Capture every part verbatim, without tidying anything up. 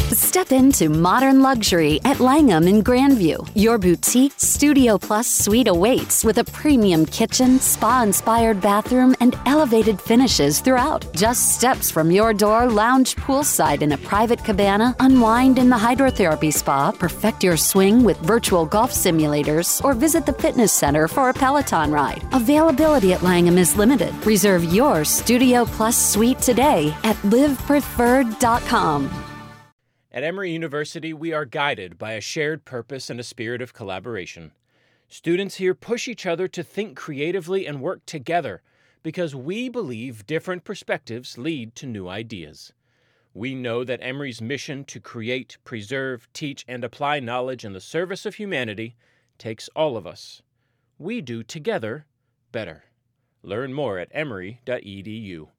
Step into modern luxury at Langham in Grandview. Your boutique Studio Plus suite awaits with a premium kitchen, spa-inspired bathroom, and elevated finishes throughout. Just steps from your door, lounge poolside in a private cabana, unwind in the hydrotherapy spa, perfect your swing with virtual golf simulators, or visit the fitness center for a Peloton ride. Availability at Langham is limited. Reserve your Studio Plus suite today at live preferred dot com. At Emory University, we are guided by a shared purpose and a spirit of collaboration. Students here push each other to think creatively and work together because we believe different perspectives lead to new ideas. We know that Emory's mission to create, preserve, teach, and apply knowledge in the service of humanity takes all of us. We do together better. Learn more at emory dot e d u.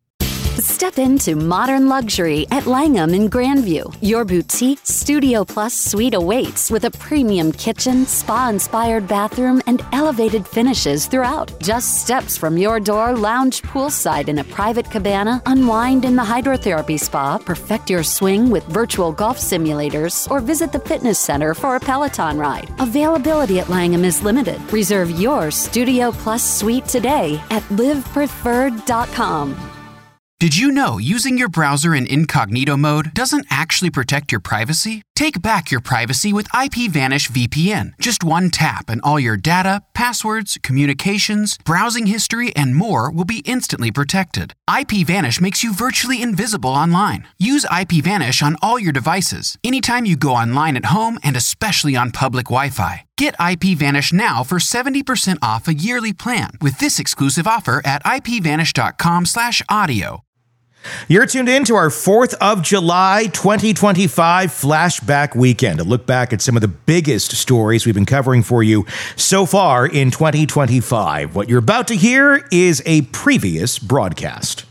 Step into modern luxury at Langham in Grandview. Your boutique Studio Plus suite awaits with a premium kitchen, spa-inspired bathroom, and elevated finishes throughout. Just steps from your door, lounge poolside in a private cabana, unwind in the hydrotherapy spa, perfect your swing with virtual golf simulators, or visit the fitness center for a Peloton ride. Availability at Langham is limited. Reserve your Studio Plus suite today at live preferred dot com. Did you know using your browser in incognito mode doesn't actually protect your privacy? Take back your privacy with IPVanish V P N. Just one tap and all your data, passwords, communications, browsing history, and more will be instantly protected. IPVanish makes you virtually invisible online. Use IPVanish on all your devices, anytime you go online at home and especially on public Wi-Fi. Get IPVanish now for seventy percent off a yearly plan with this exclusive offer at ipvanish.com slash audio. You're tuned in to our fourth of July twenty twenty-five flashback weekend. A look back at some of the biggest stories we've been covering for you so far in twenty twenty-five. What you're about to hear is a previous broadcast.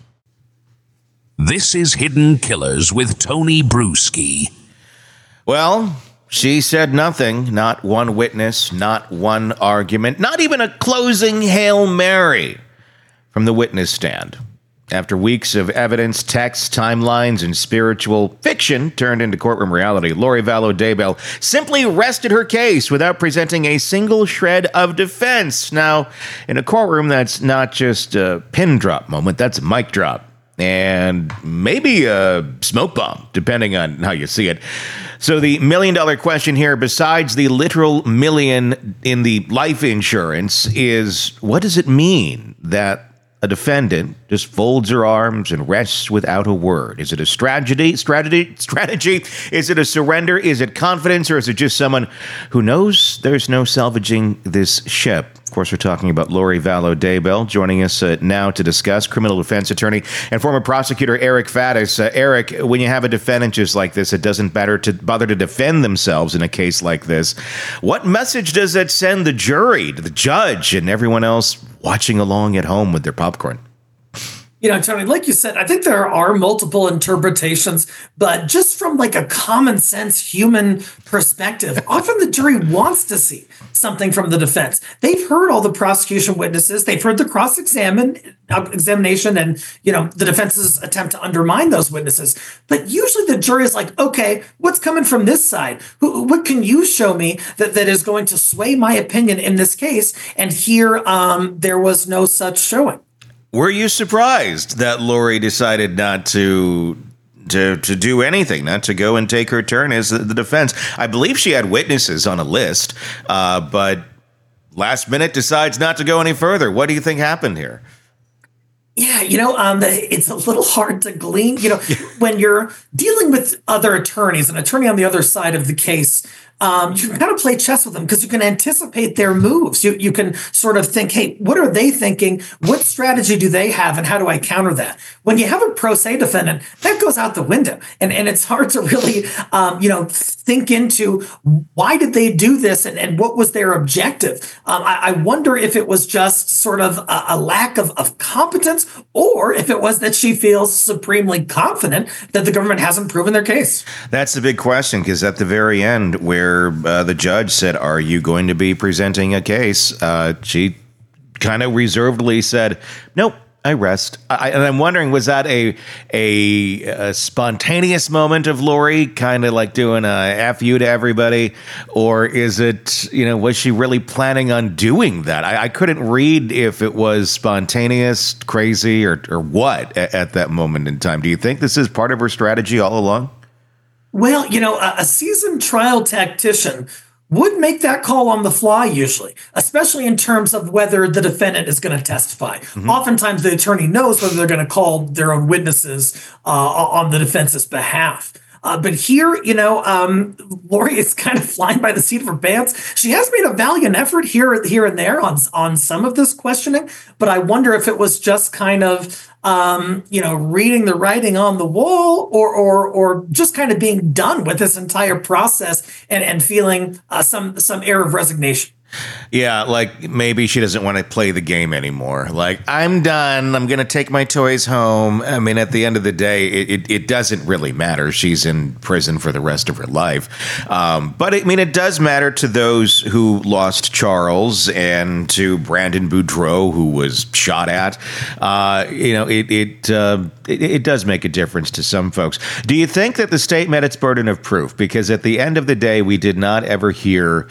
This is Hidden Killers with Tony Bruschi. Well, she said nothing, not one witness, not one argument, not even a closing Hail Mary from the witness stand. After weeks of evidence, texts, timelines, and spiritual fiction turned into courtroom reality, Lori Vallow Daybell simply rested her case without presenting a single shred of defense. Now, in a courtroom, that's not just a pin drop moment, that's a mic drop. And maybe a smoke bomb, depending on how you see it. So the million dollar question here, besides the literal million in the life insurance, is what does it mean that a defendant just folds her arms and rests without a word? Is it a strategy? Strategy? Strategy? Is it a surrender? Is it confidence? Or is it just someone who knows there's no salvaging this ship? Of course, we're talking about Lori Vallow Daybell. Joining us uh, now to discuss, criminal defense attorney and former prosecutor Eric Faddis. Uh, Eric, when you have a defendant just like this, it doesn't bother to bother to defend themselves in a case like this. What message does that send the jury, to the judge, and everyone else watching along at home with their popcorn? You know, Tony, like you said, I think there are multiple interpretations, but just from like a common sense human perspective, often the jury wants to see something from the defense. They've heard all the prosecution witnesses. They've heard the cross-examine uh, examination and, you know, the defense's attempt to undermine those witnesses. But usually the jury is like, okay, what's coming from this side? Who, what can you show me that, that is going to sway my opinion in this case? And here um, there was no such showing. Were you surprised that Lori decided not to to to do anything, not to go and take her turn as the, the defense? I believe she had witnesses on a list, uh, but last minute decides not to go any further. What do you think happened here? Yeah, you know, um, it's a little hard to glean. You know, when you're dealing with other attorneys, an attorney on the other side of the case, um, you can kind of play chess with them because you can anticipate their moves. You you can sort of think, hey, what are they thinking? What strategy do they have? And how do I counter that? When you have a pro se defendant, that goes out the window. And, and it's hard to really, um, you know, think into why did they do this and, and what was their objective? Um, I, I wonder if it was just sort of a, a lack of, of competence, or if it was that she feels supremely confident that the government hasn't proven their case. That's the big question, because at the very end, where uh, the judge said, are you going to be presenting a case? Uh, she kind of reservedly said, nope, I rest. I, and I'm wondering, was that a a, a spontaneous moment of Lori kind of like doing a F you to everybody? Or is it, you know, was she really planning on doing that? I, I couldn't read if it was spontaneous, crazy, or, or what at, at that moment in time. Do you think this is part of her strategy all along? Well, you know, a, a seasoned trial tactician would make that call on the fly usually, especially in terms of whether the defendant is going to testify. Mm-hmm. Oftentimes, the attorney knows whether they're going to call their own witnesses uh, on the defense's behalf. Uh, but here, you know, um, Lori is kind of flying by the seat of her pants. She has made a valiant effort here, here and there on, on some of this questioning, but I wonder if it was just kind of, um, you know, reading the writing on the wall, or, or, or just kind of being done with this entire process and, and feeling uh, some, some air of resignation. Yeah, like maybe she doesn't want to play the game anymore. Like, I'm done. I'm going to take my toys home. I mean, at the end of the day, it, it, it doesn't really matter. She's in prison for the rest of her life. Um, but, I mean, it does matter to those who lost Charles and to Brandon Boudreaux, who was shot at. Uh, you know, it it, uh, it it does make a difference to some folks. Do you think that the state met its burden of proof? Because at the end of the day, we did not ever hear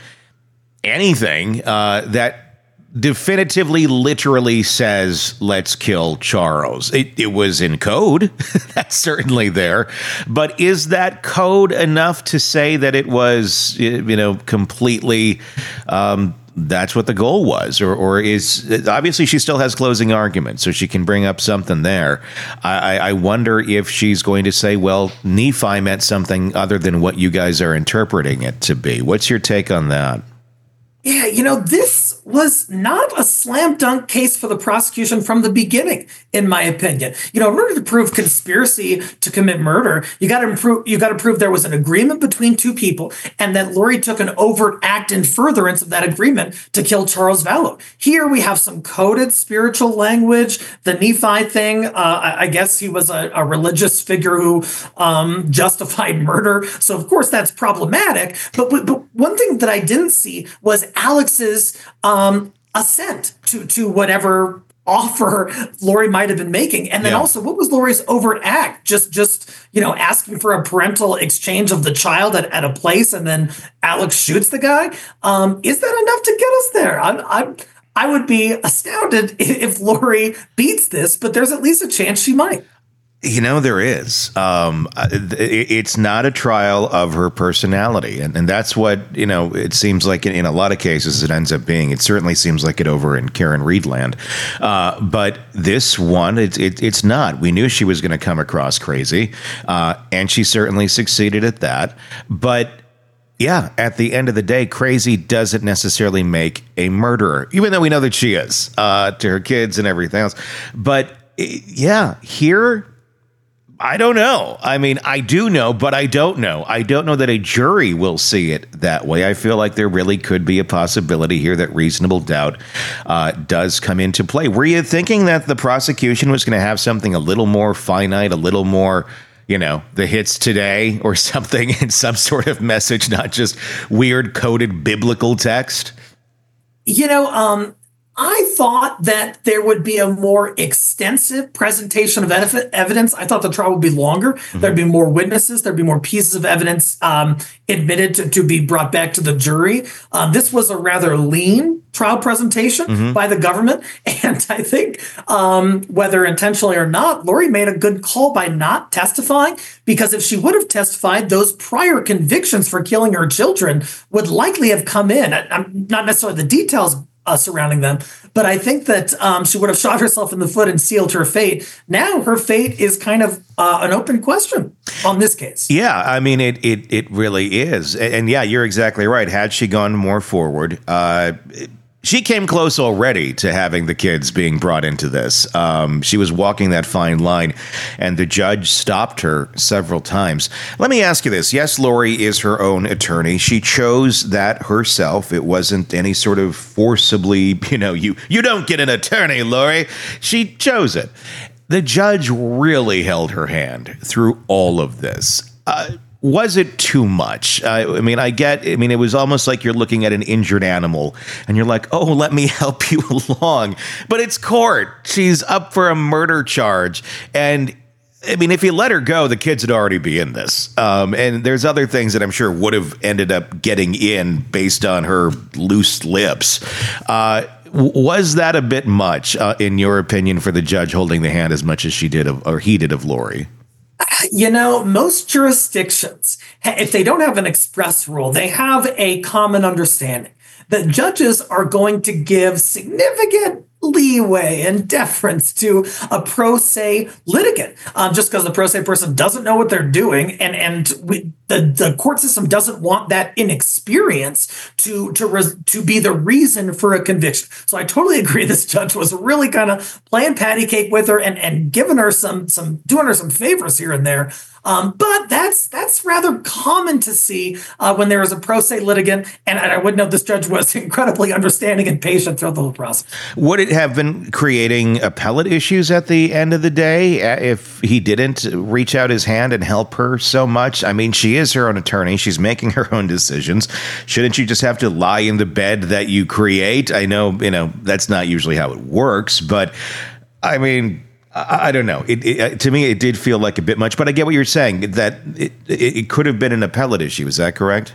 anything uh, that definitively, literally says, let's kill Charles. It, it was in code. That's certainly there. But is that code enough to say that it was, you know, completely, um, that's what the goal was? Or, or is, obviously she still has closing arguments, so she can bring up something there. I, I wonder if she's going to say, well, Nephi meant something other than what you guys are interpreting it to be. What's your take on that? Yeah, you know, this was not a slam dunk case for the prosecution from the beginning, in my opinion. You know, in order to prove conspiracy to commit murder, you got to prove you got to prove there was an agreement between two people, and that Lori took an overt act in furtherance of that agreement to kill Charles Vallow. Here we have some coded spiritual language. The Nephi thing, uh, I, I guess he was a, a religious figure who um, justified murder, so of course that's problematic. But but one thing that I didn't see was Alex's um, assent to to whatever offer Lori might have been making. And then yeah. also, what was Lori's overt act? Just, just you know, asking for a parental exchange of the child at, at a place, and then Alex shoots the guy? Um, is that enough to get us there? I'm, I'm, I would be astounded if Lori beats this, but there's at least a chance she might. You know, there is. Um, it's not a trial of her personality. And, and that's what, you know, it seems like in, in a lot of cases it ends up being. It certainly seems like it over in Karen Reed land. Uh, but this one, it, it, it's not. We knew she was going to come across crazy. Uh, and she certainly succeeded at that. But yeah, at the end of the day, crazy doesn't necessarily make a murderer, even though we know that she is uh, to her kids and everything else. But yeah, here, I don't know. I mean, I do know, but I don't know. I don't know that a jury will see it that way. I feel like there really could be a possibility here that reasonable doubt uh, does come into play. Were you thinking that the prosecution was going to have something a little more finite, a little more, you know, the hits today or something in some sort of message, not just weird coded biblical text? You know, um, I thought that there would be a more extensive presentation of ev- evidence. I thought the trial would be longer. Mm-hmm. There'd be more witnesses. There'd be more pieces of evidence um, admitted to, to be brought back to the jury. Um, this was a rather lean trial presentation mm-hmm. by the government. And I think um, whether intentionally or not, Lori made a good call by not testifying, because if she would have testified, those prior convictions for killing her children would likely have come in. I'm not necessarily the details Uh, surrounding them, but I think that um, she would have shot herself in the foot and sealed her fate. Now her fate is kind of uh, an open question on this case. Yeah, I mean, it it it really is. And, and yeah, you're exactly right. Had she gone more forward, uh, it, she came close already to having the kids being brought into this. Um, she was walking that fine line, and the judge stopped her several times. Let me ask you this. Yes, Lori is her own attorney. She chose that herself. It wasn't any sort of forcibly, you know, you, you don't get an attorney, Lori. She chose it. The judge really held her hand through all of this. Uh, was it too much? Uh, I mean, I get, I mean, it was almost like you're looking at an injured animal and you're like, oh, let me help you along. But it's court. She's up for a murder charge. And I mean, if you let her go, the kids would already be in this. Um, and there's other things that I'm sure would have ended up getting in based on her loose lips. Uh, was that a bit much, uh, in your opinion, for the judge holding the hand as much as she did of, or he did of Lori? You know, most jurisdictions, if they don't have an express rule, they have a common understanding that judges are going to give significant leeway and deference to a pro se litigant, um, just because the pro se person doesn't know what they're doing, and and we, the the court system doesn't want that inexperience to to res, to be the reason for a conviction. So I totally agree. This judge was really kind of playing patty cake with her and and giving her some some doing her some favors here and there. Um, but that's that's rather common to see uh, when there is a pro se litigant, and, and I would note this judge was incredibly understanding and patient throughout the whole process. Would it have been creating appellate issues at the end of the day if he didn't reach out his hand and help her so much? I mean, she is her own attorney. She's making her own decisions. Shouldn't you just have to lie in the bed that you create? I know, you know, that's not usually how it works, but I mean, I, I don't know. It, it, to me, it did feel like a bit much, but I get what you're saying, that it, it, it could have been an appellate issue. Is that correct?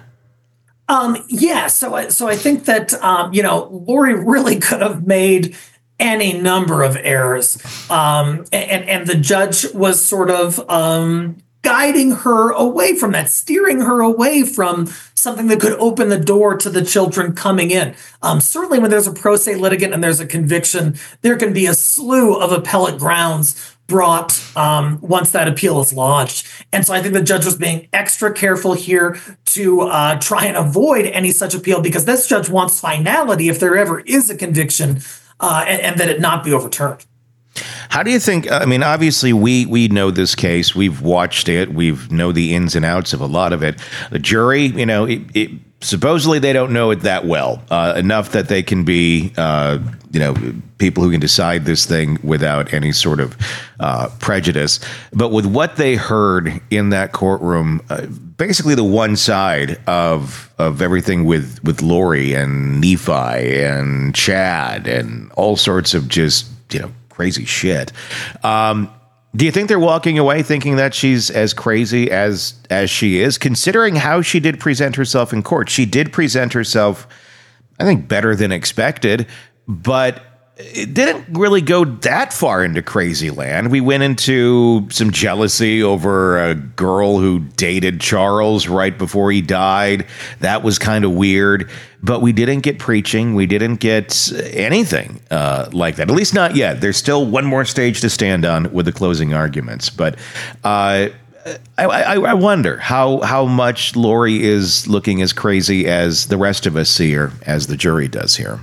Um, yeah. So, I, so I think that, um, you know, Lori really could have made any number of errors. Um, and, and the judge was sort of, um, guiding her away from that, steering her away from something that could open the door to the children coming in. Um, certainly when there's a pro se litigant and there's a conviction, there can be a slew of appellate grounds brought um, once that appeal is lodged. And so I think the judge was being extra careful here to uh, try and avoid any such appeal, because this judge wants finality if there ever is a conviction, uh, and, and that it not be overturned. How do you think, I mean, obviously we we know this case, we've watched it, we've know the ins and outs of a lot of it. The jury, you know, it, it, supposedly they don't know it that well, uh, enough that they can be, uh, you know, people who can decide this thing without any sort of uh, prejudice. But with what they heard in that courtroom, uh, basically the one side of of everything with, with Lori and Nephi and Chad and all sorts of just, you know, crazy shit. Um, do you think they're walking away thinking that she's as crazy as as she is, considering how she did present herself in court? She did present herself, I think, better than expected, but it didn't really go that far into crazy land. We went into some jealousy over a girl who dated Charles right before he died. That was kind of weird, but we didn't get preaching. We didn't get anything uh, like that, at least not yet. There's still one more stage to stand on with the closing arguments. But uh, I, I, I wonder how, how much Lori is looking as crazy as the rest of us see her, as the jury does here.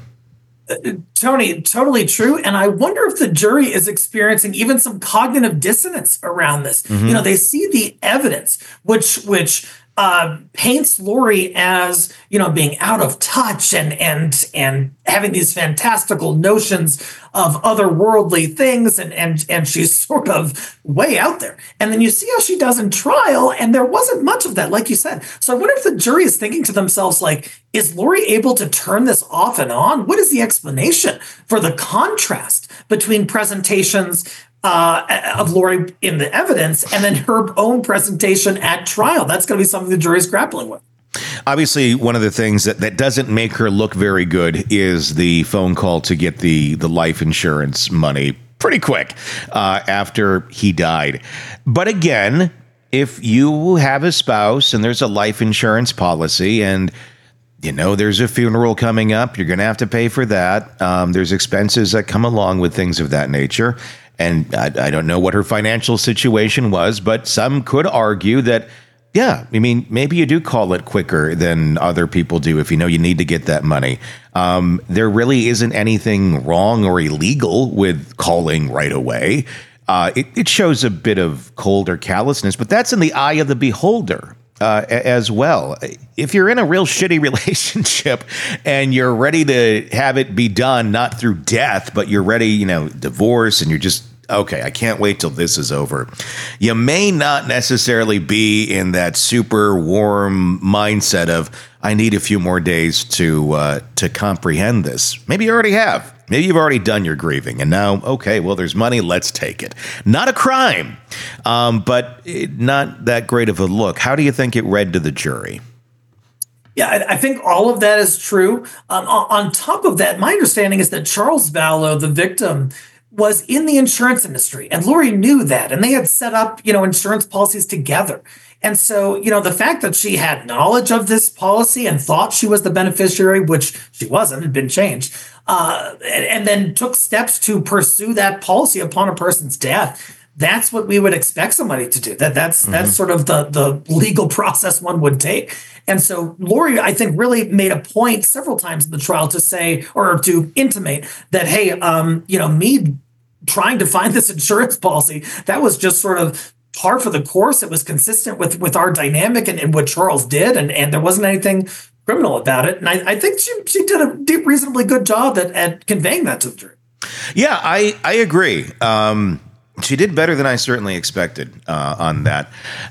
Tony, totally true. And I wonder if the jury is experiencing even some cognitive dissonance around this. Mm-hmm. You know, they see the evidence, which which uh, paints Lori as, you know, being out of touch and and and having these fantastical notions of otherworldly things, and and and she's sort of way out there. And then you see how she does in trial, and there wasn't much of that, like you said. So I wonder if the jury is thinking to themselves, like, is Lori able to turn this off and on? What is the explanation for the contrast between presentations uh, of Lori in the evidence and then her own presentation at trial? That's going to be something the jury is grappling with. Obviously, one of the things that, that doesn't make her look very good is the phone call to get the, the life insurance money pretty quick uh, after he died. But again, if you have a spouse and there's a life insurance policy and, you know, there's a funeral coming up, you're going to have to pay for that. Um, there's expenses that come along with things of that nature. And I, I don't know what her financial situation was, but some could argue that, yeah, I mean, maybe you do call it quicker than other people do if you know you need to get that money. Um, there really isn't anything wrong or illegal with calling right away. Uh, it, it shows a bit of cold or callousness, but that's in the eye of the beholder uh, as well. If you're in a real shitty relationship and you're ready to have it be done, not through death, but you're ready, you know, divorce, and you're just okay, I can't wait till this is over. You may not necessarily be in that super warm mindset of, I need a few more days to uh, to comprehend this. Maybe you already have. Maybe you've already done your grieving, and now, okay, well, there's money, let's take it. Not a crime, um, but it, not that great of a look. How do you think it read to the jury? Yeah, I, I think all of that is true. Um, on, on top of that, my understanding is that Charles Vallow, the victim, was in the insurance industry, and Lori knew that, and they had set up, you know, insurance policies together. And so, you know, the fact that she had knowledge of this policy and thought she was the beneficiary, which she wasn't, had been changed, uh, and, and then took steps to pursue that policy upon a person's death. That's what we would expect somebody to do. That that's mm-hmm. that's sort of the the legal process one would take. And so Lori, I think, really made a point several times in the trial to say, or to intimate that, hey, um, you know, me trying to find this insurance policy, that was just sort of par for the course. It was consistent with with our dynamic and, and what Charles did, and, and there wasn't anything criminal about it. And I, I think she she did a deep, reasonably good job at, at conveying that to the jury. Yeah, I, I agree. Um, she did better than I certainly expected uh, on that.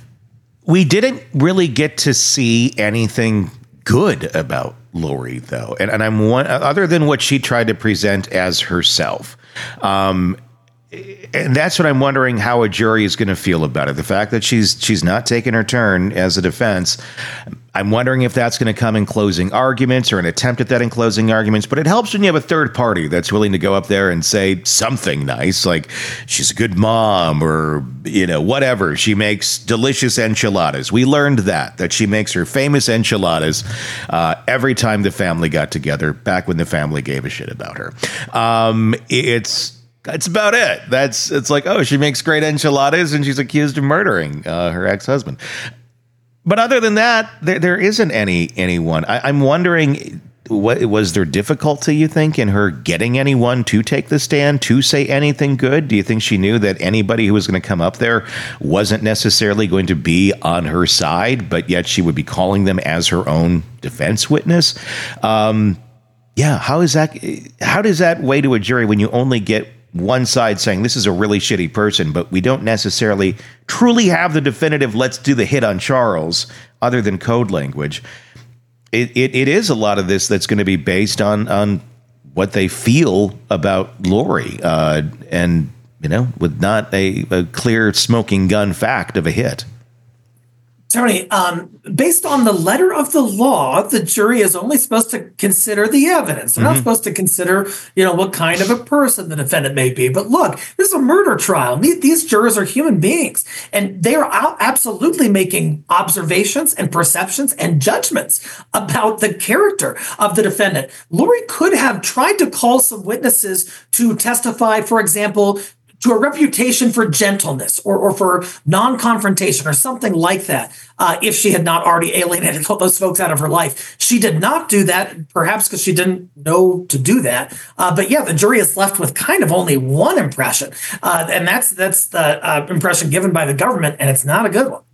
We didn't really get to see anything good about Lori, though. And, and I'm one, other than what she tried to present as herself. Um, and that's what I'm wondering how a jury is going to feel about it. The fact that she's she's not taking her turn as a defense. I'm wondering if that's going to come in closing arguments or an attempt at that in closing arguments. But it helps when you have a third party that's willing to go up there and say something nice, like she's a good mom or, you know, whatever. She makes delicious enchiladas. We learned that, that she makes her famous enchiladas uh, every time the family got together, back when the family gave a shit about her. Um, it's... That's about it. That's it's like, oh, she makes great enchiladas and she's accused of murdering uh, her ex-husband. But other than that, there there isn't any anyone. I, I'm wondering, what was there difficulty, you think, in her getting anyone to take the stand, to say anything good? Do you think she knew that anybody who was going to come up there wasn't necessarily going to be on her side, but yet she would be calling them as her own defense witness? Um, yeah, how is that? How does that weigh to a jury when you only get one side saying this is a really shitty person, but we don't necessarily truly have the definitive, let's do the hit on Charles, other than code language? It, it, it is a lot of this that's going to be based on, on what they feel about Lori, uh, and, you know, with not a, a clear smoking gun fact of a hit. Tony, um, based on the letter of the law, the jury is only supposed to consider the evidence. They're mm-hmm. not supposed to consider, you know, what kind of a person the defendant may be. But look, this is a murder trial. These jurors are human beings, and they are absolutely making observations and perceptions and judgments about the character of the defendant. Lori could have tried to call some witnesses to testify, for example, to a reputation for gentleness or, or for non-confrontation or something like that, uh, if she had not already alienated all those folks out of her life. She did not do that, perhaps because she didn't know to do that. Uh, but yeah, the jury is left with kind of only one impression, uh, and that's that's the uh, impression given by the government, and it's not a good one.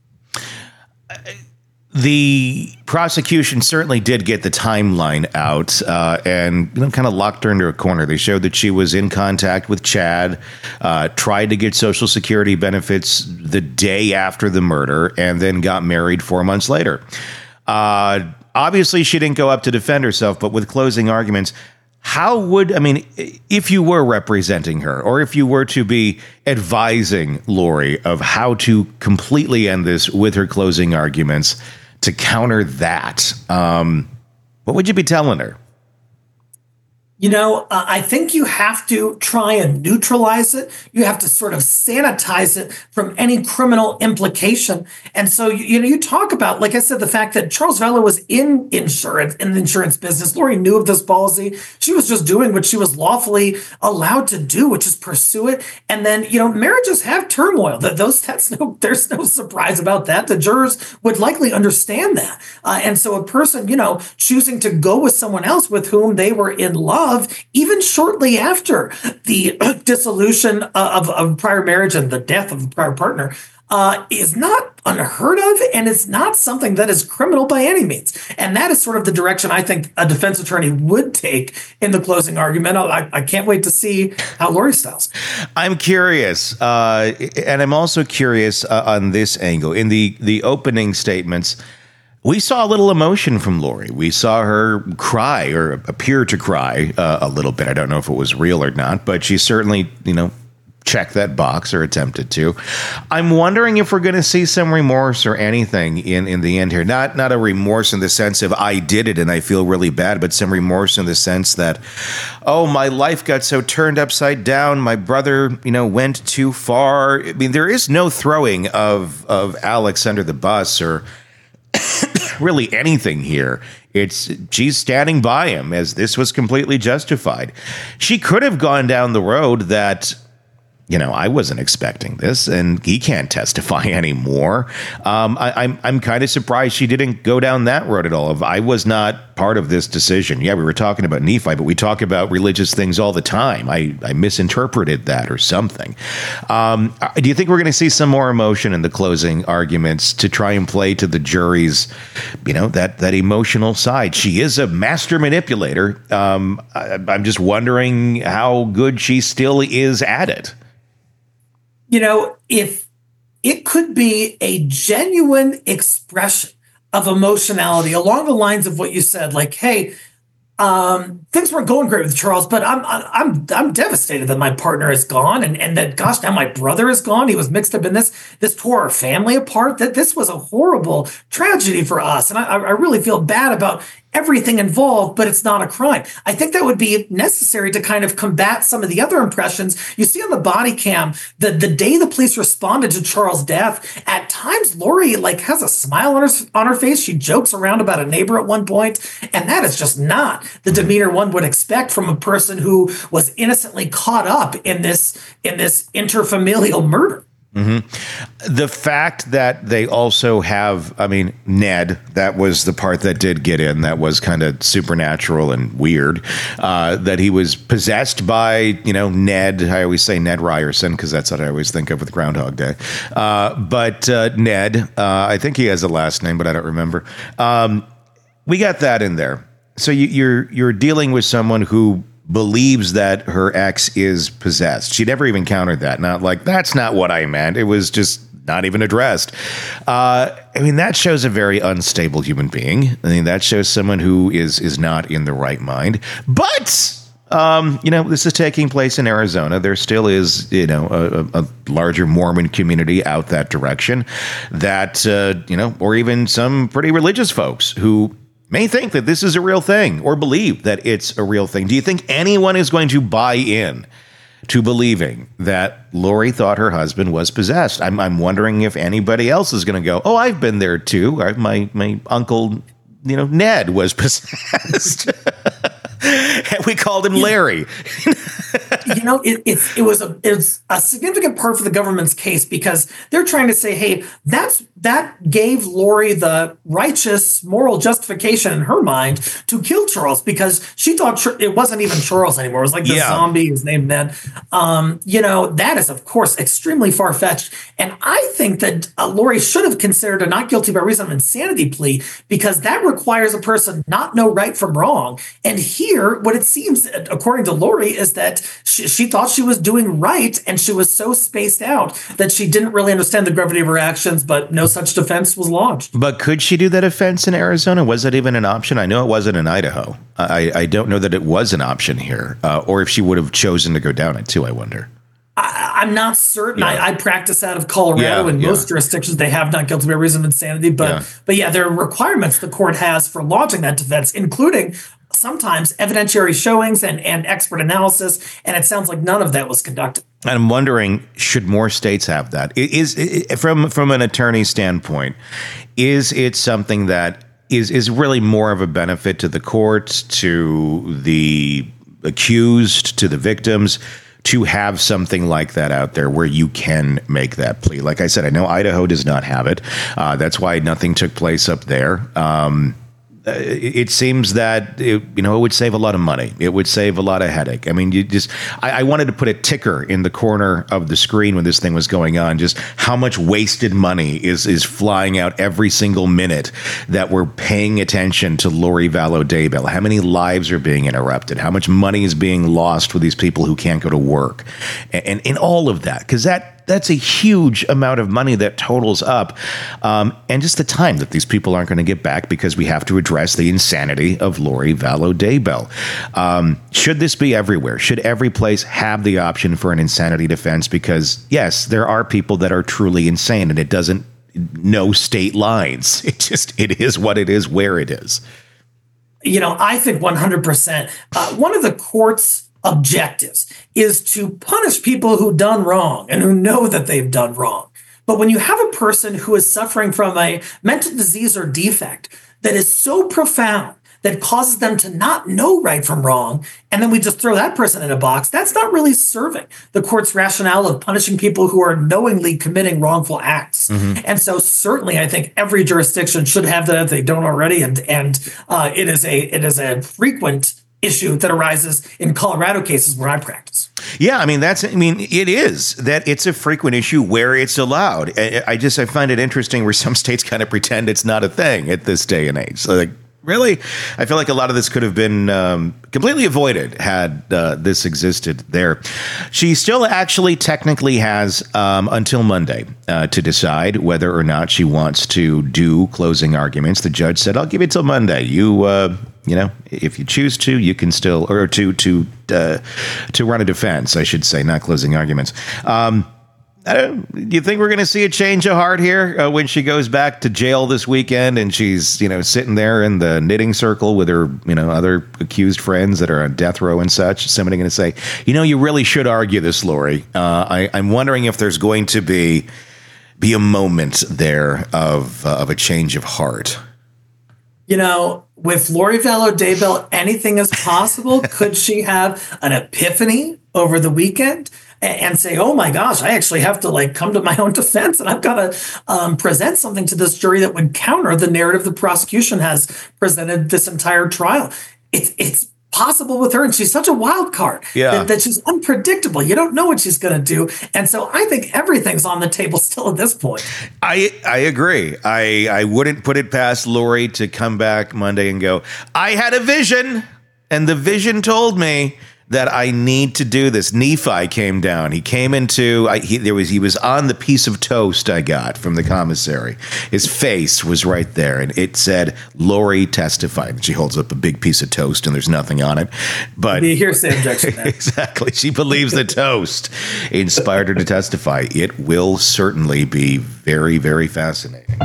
The prosecution certainly did get the timeline out uh, and, you know, kind of locked her into a corner. They showed that she was in contact with Chad, uh, tried to get Social Security benefits the day after the murder, and then got married four months later. Uh, obviously, she didn't go up to defend herself, but with closing arguments, how would, I mean, if you were representing her, or if you were to be advising Lori of how to completely end this with her closing arguments to counter that, um, what would you be telling her? You know, uh, I think you have to try and neutralize it. You have to sort of sanitize it from any criminal implication. And so, you, you know, you talk about, like I said, the fact that Charles Vallow was in insurance, in the insurance business. Lori knew of this policy. She was just doing what she was lawfully allowed to do, which is pursue it. And then, you know, marriages have turmoil. That those, that's no, there's no surprise about that. The jurors would likely understand that. Uh, and so a person, you know, choosing to go with someone else with whom they were in love, even shortly after the dissolution of, of prior marriage and the death of the prior partner, uh, is not unheard of, and it's not something that is criminal by any means. And that is sort of the direction I think a defense attorney would take in the closing argument. I, I can't wait to see how Lori styles. I'm curious, uh, and I'm also curious uh, on this angle. In the, the opening statements, we saw a little emotion from Lori. We saw her cry or appear to cry uh, a little bit. I don't know if it was real or not, but she certainly, you know, checked that box or attempted to. I'm wondering if we're going to see some remorse or anything in, in the end here. Not not a remorse in the sense of I did it and I feel really bad, but some remorse in the sense that, oh, my life got so turned upside down. My brother, you know, went too far. I mean, there is no throwing of of Alex under the bus or really anything here. It's she's standing by him as this was completely justified. She could have gone down the road that, you know, I wasn't expecting this, and he can't testify anymore. Um, I, I'm I'm kind of surprised she didn't go down that road at all. If I was not part of this decision, yeah, we were talking about Nephi, but we talk about religious things all the time. I, I misinterpreted that or something. Um, do you think we're going to see some more emotion in the closing arguments to try and play to the jury's, you know, that that emotional side? She is a master manipulator. Um, I, I'm just wondering how good she still is at it. You know, if it could be a genuine expression of emotionality along the lines of what you said, like, hey, um, things weren't going great with Charles, but I'm I'm I'm devastated that my partner is gone, and, and that, gosh, now my brother is gone. He was mixed up in this. This tore our family apart. That this was a horrible tragedy for us, and I, I really feel bad about everything involved, but it's not a crime. I think that would be necessary to kind of combat some of the other impressions you see on the body cam. The the day the police responded to Charles' death, at times Lori like has a smile on her on her face. She jokes around about a neighbor at one point, and that is just not the demeanor one would expect from a person who was innocently caught up in this in this interfamilial murder. Mm-hmm. The fact that they also have, I mean, Ned, that was the part that did get in. That was kind of supernatural and weird. Uh, that he was possessed by, you know, Ned. I always say Ned Ryerson because that's what I always think of with Groundhog Day. Uh, but uh, Ned, uh, I think he has a last name, but I don't remember. Um, we got that in there. So you, you're you're dealing with someone who believes that her ex is possessed. She never even countered that. Not like, that's not what I meant. It was just not even addressed. Uh, I mean, that shows a very unstable human being. I mean, that shows someone who is is not in the right mind. But, um, you know, this is taking place in Arizona. There still is, you know, a, a larger Mormon community out that direction that, uh, you know, or even some pretty religious folks who may think that this is a real thing or believe that it's a real thing. Do you think anyone is going to buy in to believing that Lori thought her husband was possessed? I'm, I'm wondering if anybody else is going to go, oh, I've been there too. My, my uncle, you know, Ned was possessed. And we called him Larry. You know, it, it, it was a it's a significant part for the government's case because they're trying to say, hey, that's that gave Lori the righteous moral justification in her mind to kill Charles because she thought it wasn't even Charles anymore. It was like the yeah. zombie, his name Ned. Um, you know, that is, of course, extremely far-fetched. And I think that uh, Lori should have considered a not guilty by reason of insanity plea because that requires a person not know right from wrong. And here, what it seems, according to Lori, is that she, she thought she was doing right and she was so spaced out that she didn't really understand the gravity of her actions, but no such defense was lodged. But could she do that offense in Arizona? Was that even an option? I know it wasn't in Idaho. I, I don't know that it was an option here, uh, or if she would have chosen to go down it too, I wonder. I, I'm not certain. Yeah. I, I practice out of Colorado. Yeah, in yeah. most jurisdictions, they have not guilty by reason of insanity. But, Yeah. but yeah, there are requirements the court has for lodging that defense, including sometimes evidentiary showings and, and expert analysis. And it sounds like none of that was conducted. And I'm wondering, should more states have that? Is, is from from an attorney standpoint, is it something that is is really more of a benefit to the court, to the accused, to the victims, to have something like that out there where you can make that plea? Like I said, I know Idaho does not have it. Uh, that's why nothing took place up there. Um, uh, it, it seems that it, you know it would save a lot of money. It would save a lot of headache. I mean, you just I, I wanted to put a ticker in the corner of the screen when this thing was going on. Just how much wasted money is is flying out every single minute that we're paying attention to Lori Vallow Daybell. How many lives are being interrupted? How much money is being lost with these people who can't go to work, and, and in all of that, because that. That's a huge amount of money that totals up. Um, and just the time that these people aren't going to get back because we have to address the insanity of Lori Vallow Daybell. Um, should this be everywhere? Should every place have the option for an insanity defense? Because, yes, there are people that are truly insane, and it doesn't know state lines. It just, it is what it is, where it is. You know, I think one hundred percent. Uh, one of the court's objectives is to punish people who done wrong and who know that they've done wrong. But when you have a person who is suffering from a mental disease or defect that is so profound that causes them to not know right from wrong, and then we just throw that person in a box, that's not really serving the court's rationale of punishing people who are knowingly committing wrongful acts. Mm-hmm. And so certainly I think every jurisdiction should have that if they don't already. And and uh, it is a it is a frequent issue that arises in Colorado cases where I practice. Yeah, I mean, that's, I mean, it is that it's a frequent issue where it's allowed. I, I just, I find it interesting where some states kind of pretend it's not a thing at this day and age. So like, really? I feel like a lot of this could have been um, completely avoided had uh, this existed there. She still actually technically has um, until Monday uh, to decide whether or not she wants to do closing arguments. The judge said, I'll give you till Monday. You, uh, you know, if you choose to, you can still, or to, to, uh, to run a defense, I should say, not closing arguments. Um, I don't, do you think we're going to see a change of heart here uh, when she goes back to jail this weekend and she's, you know, sitting there in the knitting circle with her, you know, other accused friends that are on death row and such? Somebody going to say, you know, you really should argue this, Lori. Uh, I, I'm wondering if there's going to be be a moment there of uh, of a change of heart. You know, with Lori Vallow Daybell, anything is possible. Could she have an epiphany over the weekend and say, oh my gosh, I actually have to like come to my own defense and I've got to um, present something to this jury that would counter the narrative the prosecution has presented this entire trial? It's it's possible with her, and she's such a wild card yeah. that, that she's unpredictable. You don't know what she's going to do. And so I think everything's on the table still at this point. I I agree. I, I wouldn't put it past Lori to come back Monday and go, I had a vision, and the vision told me that I need to do this. Nephi came down. He came into, I, he, there was, he was on the piece of toast I got from the commissary. His face was right there, and it said, Lori testified. And she holds up a big piece of toast, and there's nothing on it. But the hearsay objection. Exactly. She believes the toast inspired her to testify. It will certainly be very, very fascinating.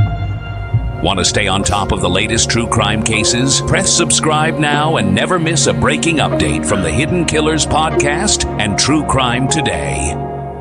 Want to stay on top of the latest true crime cases? Press subscribe now and never miss a breaking update from the Hidden Killers podcast and True Crime Today.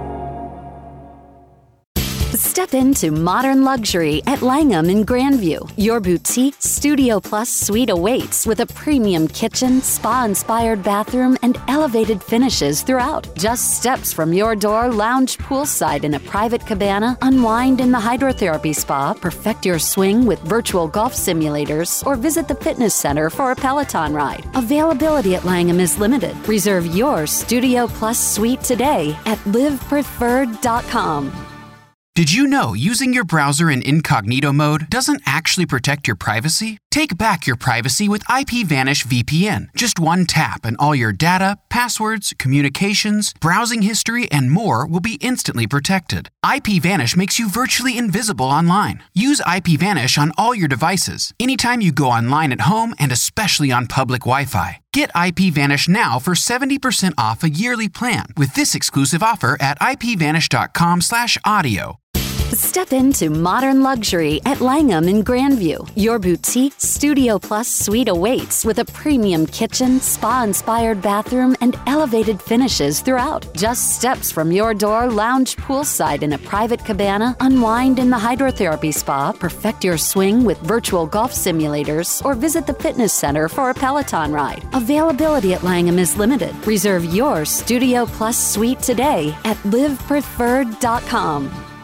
Step into modern luxury at Langham in Grandview. Your boutique Studio Plus suite awaits with a premium kitchen, spa-inspired bathroom, and elevated finishes throughout. Just steps from your door, lounge poolside in a private cabana, unwind in the hydrotherapy spa, perfect your swing with virtual golf simulators, or visit the fitness center for a Peloton ride. Availability at Langham is limited. Reserve your Studio Plus suite today at live preferred dot com. Did you know using your browser in incognito mode doesn't actually protect your privacy? Take back your privacy with IPVanish V P N. Just one tap and all your data, passwords, communications, browsing history, and more will be instantly protected. IPVanish makes you virtually invisible online. Use IPVanish on all your devices, anytime you go online at home and especially on public Wi-Fi. Get IPVanish now for seventy percent off a yearly plan with this exclusive offer at ipvanish.com slash audio. Step into modern luxury at Langham in Grandview. Your boutique Studio Plus suite awaits with a premium kitchen, spa-inspired bathroom, and elevated finishes throughout. Just steps from your door, lounge poolside in a private cabana, unwind in the hydrotherapy spa, perfect your swing with virtual golf simulators, or visit the fitness center for a Peloton ride. Availability at Langham is limited. Reserve your Studio Plus suite today at live preferred dot com.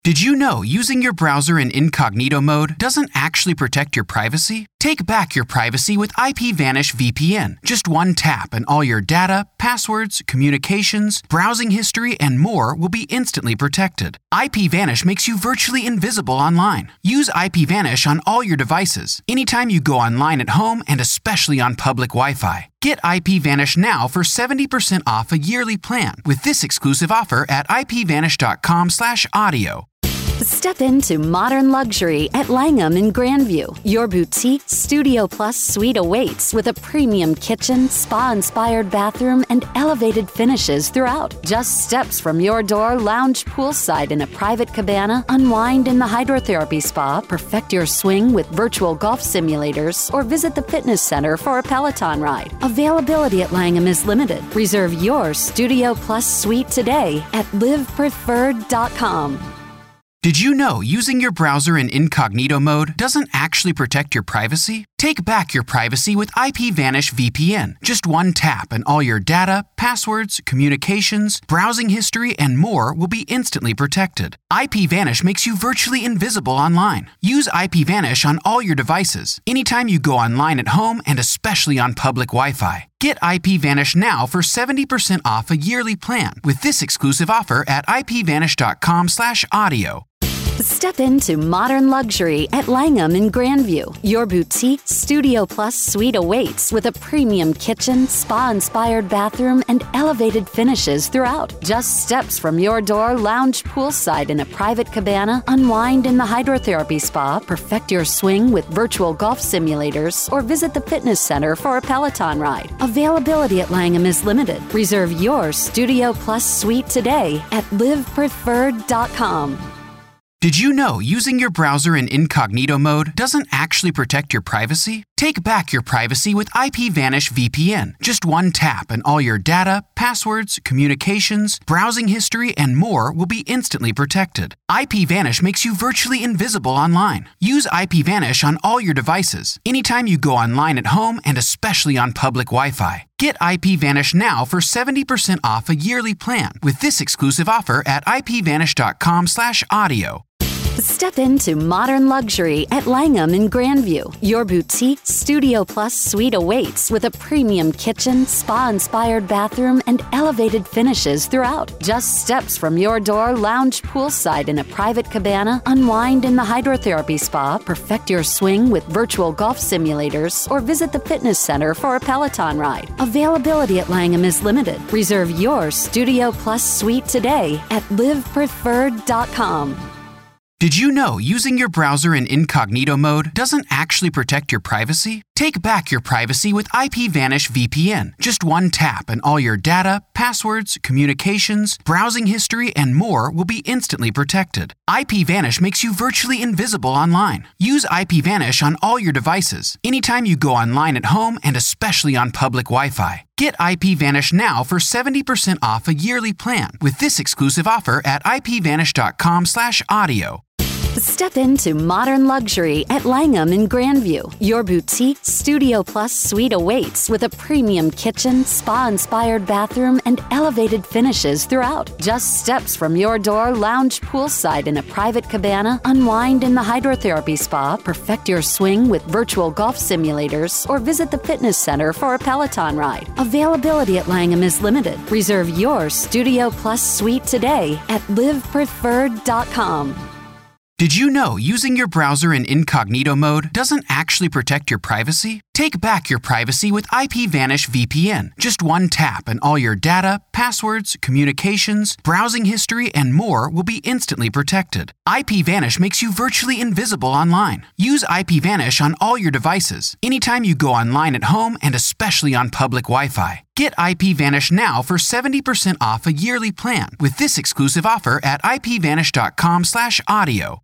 Did you know using your browser in incognito mode doesn't actually protect your privacy? Take back your privacy with IPVanish V P N. Just one tap and all your data, passwords, communications, browsing history, and more will be instantly protected. IPVanish makes you virtually invisible online. Use IPVanish on all your devices, anytime you go online at home and especially on public Wi-Fi. Get IPVanish now for seventy percent off a yearly plan with this exclusive offer at ipvanish.com slash audio. Step into modern luxury at Langham in Grandview. Your boutique Studio Plus suite awaits with a premium kitchen, spa-inspired bathroom, and elevated finishes throughout. Just steps from your door, lounge poolside in a private cabana, unwind in the hydrotherapy spa, perfect your swing with virtual golf simulators, or visit the fitness center for a Peloton ride. Availability at Langham is limited. Reserve your Studio Plus suite today at live preferred dot com. Did you know using your browser in incognito mode doesn't actually protect your privacy? Take back your privacy with IPVanish V P N. Just one tap and all your data, passwords, communications, browsing history, and more will be instantly protected. IPVanish makes you virtually invisible online. Use IPVanish on all your devices, anytime you go online at home and especially on public Wi-Fi. Get IPVanish now for seventy percent off a yearly plan with this exclusive offer at ipvanish.com slash audio. Step into modern luxury at Langham in Grandview. Your boutique Studio Plus suite awaits with a premium kitchen, spa-inspired bathroom, and elevated finishes throughout. Just steps from your door, lounge poolside in a private cabana, unwind in the hydrotherapy spa, perfect your swing with virtual golf simulators, or visit the fitness center for a Peloton ride. Availability at Langham is limited. Reserve your Studio Plus suite today at live preferred dot com. Did you know using your browser in incognito mode doesn't actually protect your privacy? Take back your privacy with IPVanish V P N. Just one tap and all your data, passwords, communications, browsing history, and more will be instantly protected. IPVanish makes you virtually invisible online. Use IPVanish on all your devices, anytime you go online at home and especially on public Wi-Fi. Get IPVanish now for seventy percent off a yearly plan with this exclusive offer at ipvanish.com slash audio. Step into modern luxury at Langham in Grandview. Your boutique Studio Plus suite awaits with a premium kitchen, spa-inspired bathroom, and elevated finishes throughout. Just steps from your door, lounge poolside in a private cabana, unwind in the hydrotherapy spa, perfect your swing with virtual golf simulators, or visit the fitness center for a Peloton ride. Availability at Langham is limited. Reserve your Studio Plus suite today at live preferred dot com. Did you know using your browser in incognito mode doesn't actually protect your privacy? Take back your privacy with IPVanish V P N. Just one tap and all your data, passwords, communications, browsing history, and more will be instantly protected. IPVanish makes you virtually invisible online. Use IPVanish on all your devices, anytime you go online at home and especially on public Wi-Fi. Get IPVanish now for seventy percent off a yearly plan with this exclusive offer at ipvanish.com slash audio. Step into modern luxury at Langham in Grandview. Your boutique Studio Plus suite awaits with a premium kitchen, spa-inspired bathroom, and elevated finishes throughout. Just steps from your door, lounge poolside in a private cabana, unwind in the hydrotherapy spa, perfect your swing with virtual golf simulators, or visit the fitness center for a Peloton ride. Availability at Langham is limited. Reserve your Studio Plus suite today at live preferred dot com. Did you know using your browser in incognito mode doesn't actually protect your privacy? Take back your privacy with IPVanish V P N. Just one tap and all your data, passwords, communications, browsing history, and more will be instantly protected. IPVanish makes you virtually invisible online. Use IPVanish on all your devices, anytime you go online at home and especially on public Wi-Fi. Get IPVanish now for seventy percent off a yearly plan with this exclusive offer at ipvanish.com slash audio.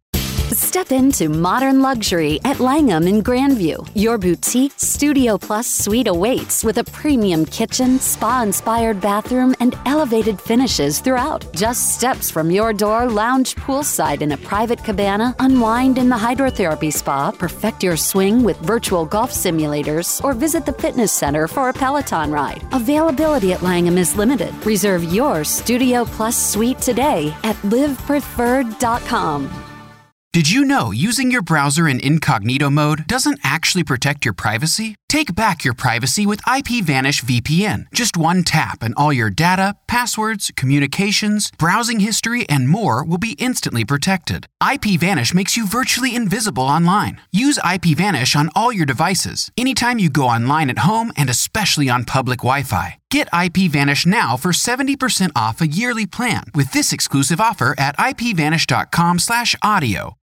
Step into modern luxury at Langham in Grandview. Your boutique Studio Plus suite awaits with a premium kitchen, spa-inspired bathroom, and elevated finishes throughout. Just steps from your door, lounge poolside in a private cabana, unwind in the hydrotherapy spa, perfect your swing with virtual golf simulators, or visit the fitness center for a Peloton ride. Availability at Langham is limited. Reserve your Studio Plus suite today at live preferred dot com. Did you know using your browser in incognito mode doesn't actually protect your privacy? Take back your privacy with IPVanish V P N. Just one tap and all your data, passwords, communications, browsing history, and more will be instantly protected. IPVanish makes you virtually invisible online. Use IPVanish on all your devices, anytime you go online at home and especially on public Wi-Fi. Get IPVanish now for seventy percent off a yearly plan with this exclusive offer at ipvanish dot com slash audio.